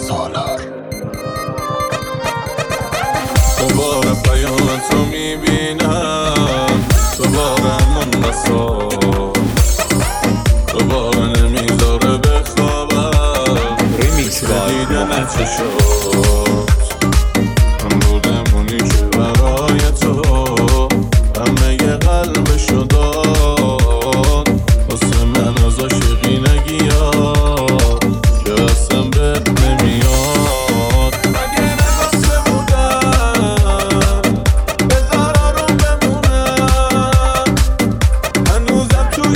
سالار. دوباره پیام تو میبینم، دوباره من نسار، دوباره نمیذاره بخوابم. ریمیکس بای دیدن چشات من بودمونی که برای تو همه ی قلبشو داد، واسه من از عاشقی نگیاد که اصلا بهت نمیاد. اگه نگاسته بودم بذار آروم بمونم، هنوزم توی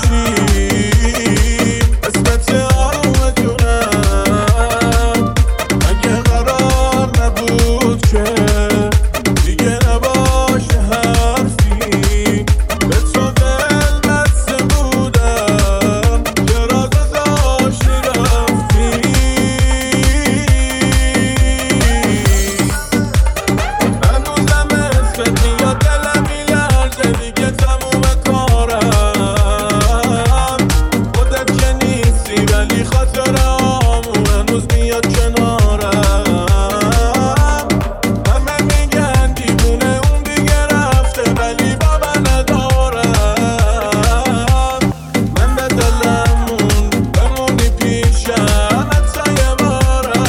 گوشیم اسمت آروم جونم. اگه قرار نبود که دیگه نباشه حرفی، به تو دل بسته بودم چرا گذاشتی رفتی. هنوزم اسمت میاد دلم میلرزه، دیگه تموم کارم. خودت که نیستی ولی خاطرامون هنوز میاد کنارم. همه میگن دیوونه اون دیگه رفته ولی با من ندارم. من به دلمون بمونی پیشم حتی یه بارم.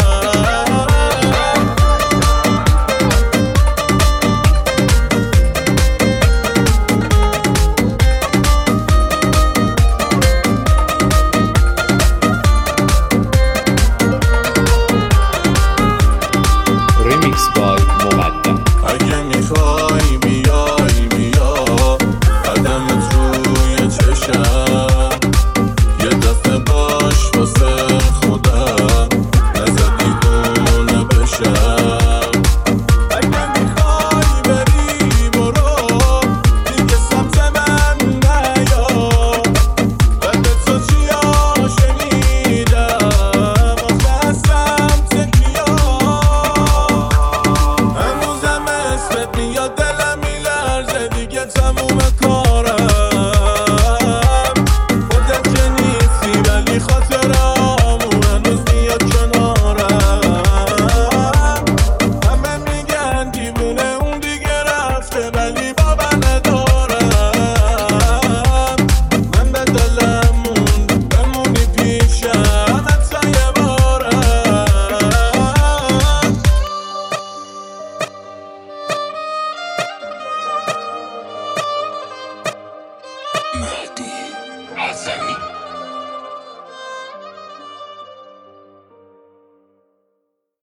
ریمیکس بای مقدم. اگه میخوای بیای بیا، قدمت روی چشم، یه دفعه باش واسه خودم نزدی اونه بشم. اگه میخوای بری برو، دیگه سمت من نیا، من به تو چیا شنیدم آخه از سمت کیا. هنوزم اسمت میاد دلم میلرزه، دیگه تموم کار